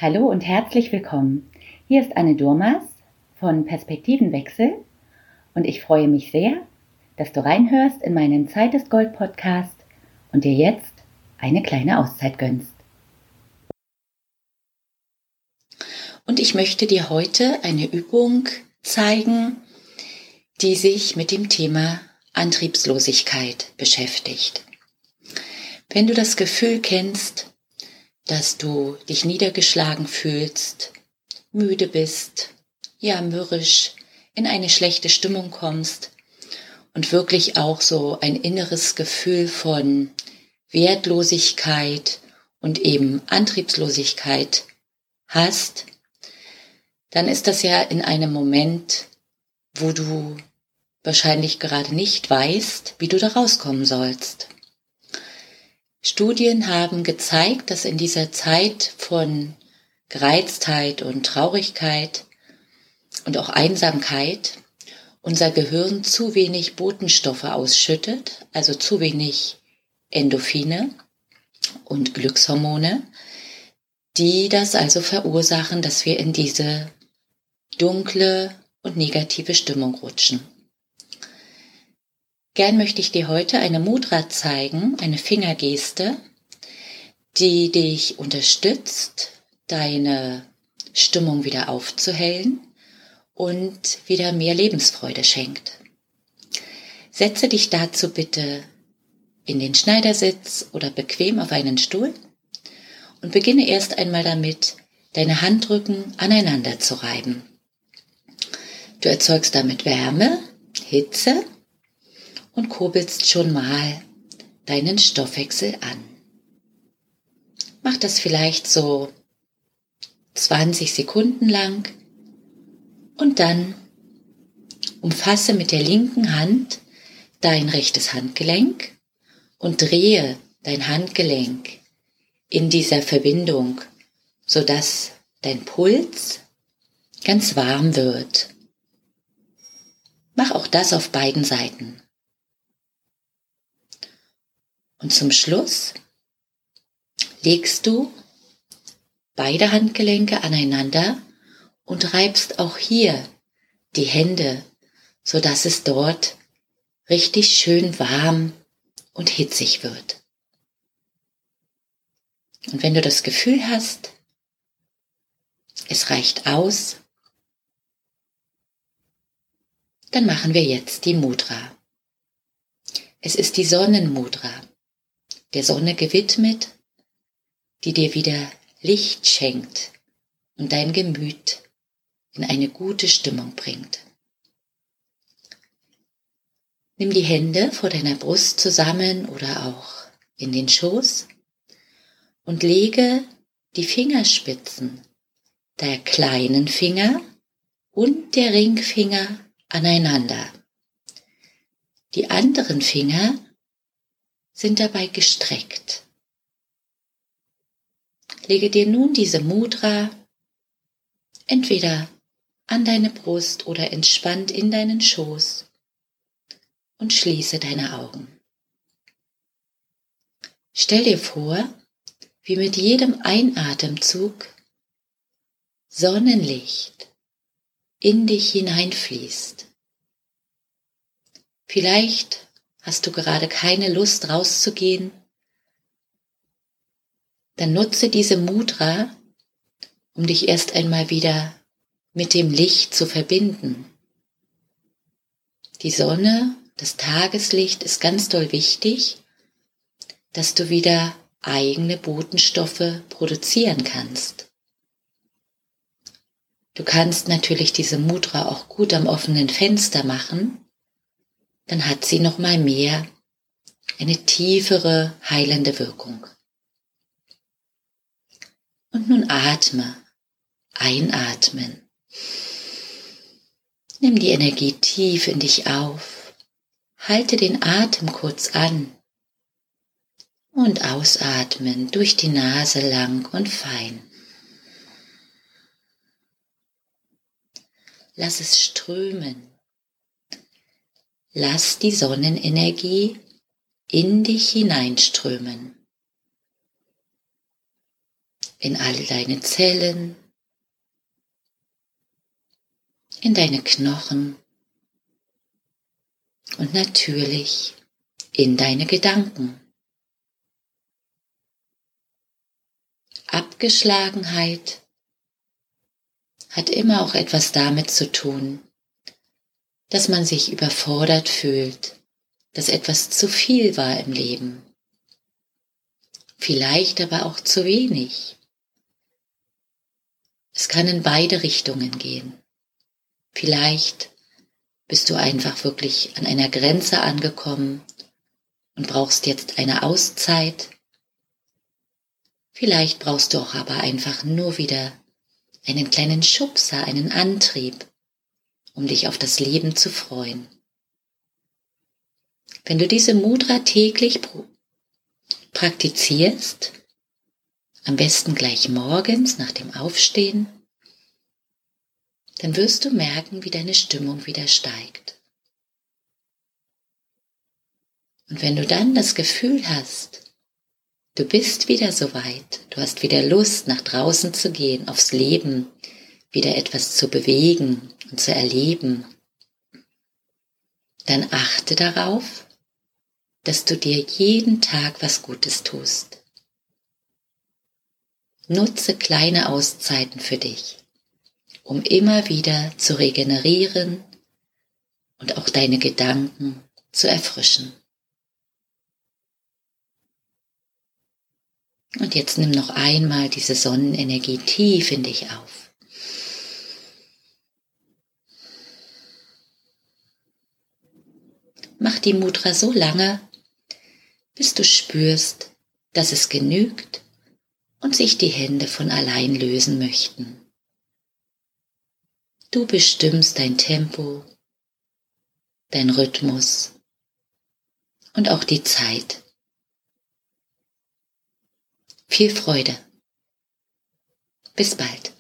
Hallo und herzlich willkommen. Hier ist Anne Durmas von Perspektivenwechsel und ich freue mich sehr, dass du reinhörst in meinen Zeit ist Gold Podcast und dir jetzt eine kleine Auszeit gönnst. Und ich möchte dir heute eine Übung zeigen, die sich mit dem Thema Antriebslosigkeit beschäftigt. Wenn du das Gefühl kennst, dass du dich niedergeschlagen fühlst, müde bist, ja mürrisch, in eine schlechte Stimmung kommst und wirklich auch so ein inneres Gefühl von Wertlosigkeit und eben Antriebslosigkeit hast, dann ist das ja in einem Moment, wo du wahrscheinlich gerade nicht weißt, wie du da rauskommen sollst. Studien haben gezeigt, dass in dieser Zeit von Gereiztheit und Traurigkeit und auch Einsamkeit unser Gehirn zu wenig Botenstoffe ausschüttet, also zu wenig Endorphine und Glückshormone, die das also verursachen, dass wir in diese dunkle und negative Stimmung rutschen. Gern möchte ich dir heute eine Mudra zeigen, eine Fingergeste, die dich unterstützt, deine Stimmung wieder aufzuhellen und wieder mehr Lebensfreude schenkt. Setze dich dazu bitte in den Schneidersitz oder bequem auf einen Stuhl und beginne erst einmal damit, deine Handrücken aneinander zu reiben. Du erzeugst damit Wärme, Hitze und kurbelst schon mal deinen Stoffwechsel an. Mach das vielleicht so 20 Sekunden lang und dann umfasse mit der linken Hand dein rechtes Handgelenk und drehe dein Handgelenk in dieser Verbindung, sodass dein Puls ganz warm wird. Mach auch das auf beiden Seiten. Und zum Schluss legst du beide Handgelenke aneinander und reibst auch hier die Hände, sodass es dort richtig schön warm und hitzig wird. Und wenn du das Gefühl hast, es reicht aus, dann machen wir jetzt die Mudra. Es ist die Sonnenmudra, der Sonne gewidmet, die dir wieder Licht schenkt und dein Gemüt in eine gute Stimmung bringt. Nimm die Hände vor deiner Brust zusammen oder auch in den Schoß und lege die Fingerspitzen der kleinen Finger und der Ringfinger aneinander. Die anderen Finger sind dabei gestreckt. Lege dir nun diese Mudra entweder an deine Brust oder entspannt in deinen Schoß und schließe deine Augen. Stell dir vor, wie mit jedem Einatemzug Sonnenlicht in dich hineinfließt. Vielleicht hast du gerade keine Lust rauszugehen, dann nutze diese Mudra, um dich erst einmal wieder mit dem Licht zu verbinden. Die Sonne, das Tageslicht ist ganz doll wichtig, dass du wieder eigene Botenstoffe produzieren kannst. Du kannst natürlich diese Mudra auch gut am offenen Fenster machen, dann hat sie noch mal mehr eine tiefere, heilende Wirkung. Und nun atme, einatmen. Nimm die Energie tief in dich auf, halte den Atem kurz an und ausatmen durch die Nase lang und fein. Lass es strömen. Lass die Sonnenenergie in dich hineinströmen. in all deine Zellen, in deine Knochen und natürlich in deine Gedanken. Abgeschlagenheit hat immer auch etwas damit zu tun, dass man sich überfordert fühlt, dass etwas zu viel war im Leben. Vielleicht aber auch zu wenig. Es kann in beide Richtungen gehen. Vielleicht bist du einfach wirklich an einer Grenze angekommen und brauchst jetzt eine Auszeit. Vielleicht brauchst du auch aber einfach nur wieder einen kleinen Schubser, einen Antrieb, um dich auf das Leben zu freuen. Wenn du diese Mudra täglich praktizierst, am besten gleich morgens nach dem Aufstehen, dann wirst du merken, wie deine Stimmung wieder steigt. Und wenn du dann das Gefühl hast, du bist wieder soweit, du hast wieder Lust, nach draußen zu gehen, aufs Leben, wieder etwas zu bewegen und zu erleben, dann achte darauf, dass du dir jeden Tag was Gutes tust. Nutze kleine Auszeiten für dich, um immer wieder zu regenerieren und auch deine Gedanken zu erfrischen. Und jetzt nimm noch einmal diese Sonnenenergie tief in dich auf. Mach die Mudra so lange, bis du spürst, dass es genügt und sich die Hände von allein lösen möchten. Du bestimmst dein Tempo, dein Rhythmus und auch die Zeit. Viel Freude. Bis bald.